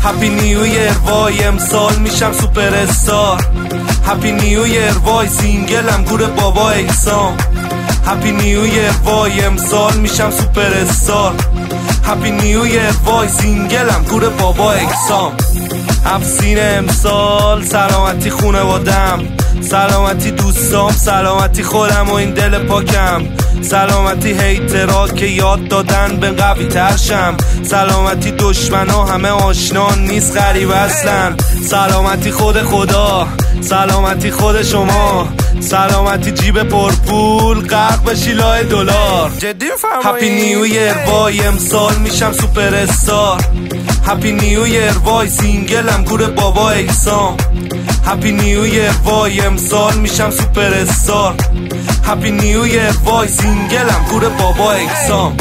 هپی نیو یر وای امسال میشم سوپر استار. هپی نیو یر وای سینگلم گور بابا اکسام. هپی نیو یر وای امسال میشم سوپر استار. هپی نیو یر وای سینگلم گور بابا اکسام. افسین امسال سلامتی خونوادم، سلامتی دوستام، سلامتی خودم و این دل پاکم، سلامتی هیترها که یاد دادن به قوی ترشم، سلامتی دشمنا همه آشنا نیست غریب اصلا، سلامتی خود خدا، سلامتی خود شما، سلامتی جیب پرپول غرق بشی لای دلار. جدی میفرمایی؟ هپی نیو یر وای امسال میشم سوپر استار. هپی نیو یر وای سینگلم گور بابا اکسام. هپی نیو یر وای امسال میشم سوپر استار. هپی نیو یر وای سینگلم گور بابا اکسام.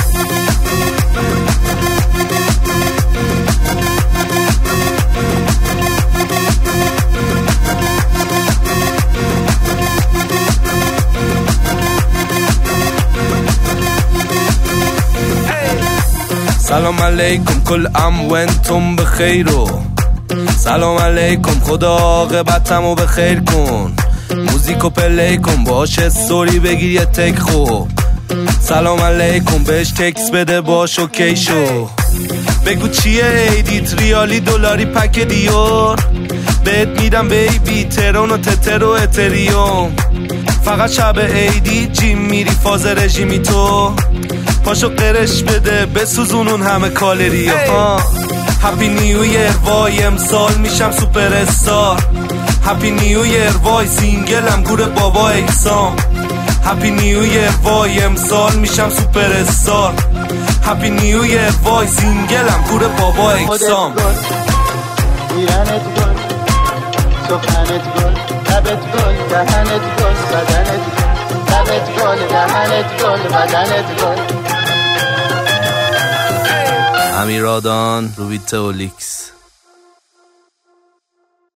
سلام علیکم کل عام و انتم بخیر و سلام علیکم خدا عاقبتمو بخیر کن. موزیکو پلی کن باش استوری بگیر یه تک خوب. سلام علیکم بهش تکس بده باش اوکی شو. بگو چیه ایدیت ریالی دلاری پک دیور. بهت میدم بیبی ترون و تتر و اتریوم. فقط شب ایدی جیم میری فاز رژیمی تو. پاشو قرش بده بسوزون اون همه کالری ها. هپی نیو یر وای امسال میشم سوپر استار. هپی نیو یر وای سینگلم گور بابا اکسام. هپی نیو یر وای امسال میشم سوپر استار. هپی نیو یر وای سینگلم گور بابا اکسام. ایرانت گل، سخنت گل، لبت گل، دهنت گل، بدنت گل، لبت گل، دهنت گل، بدنت گل. امیرادان روبیت اولیکس.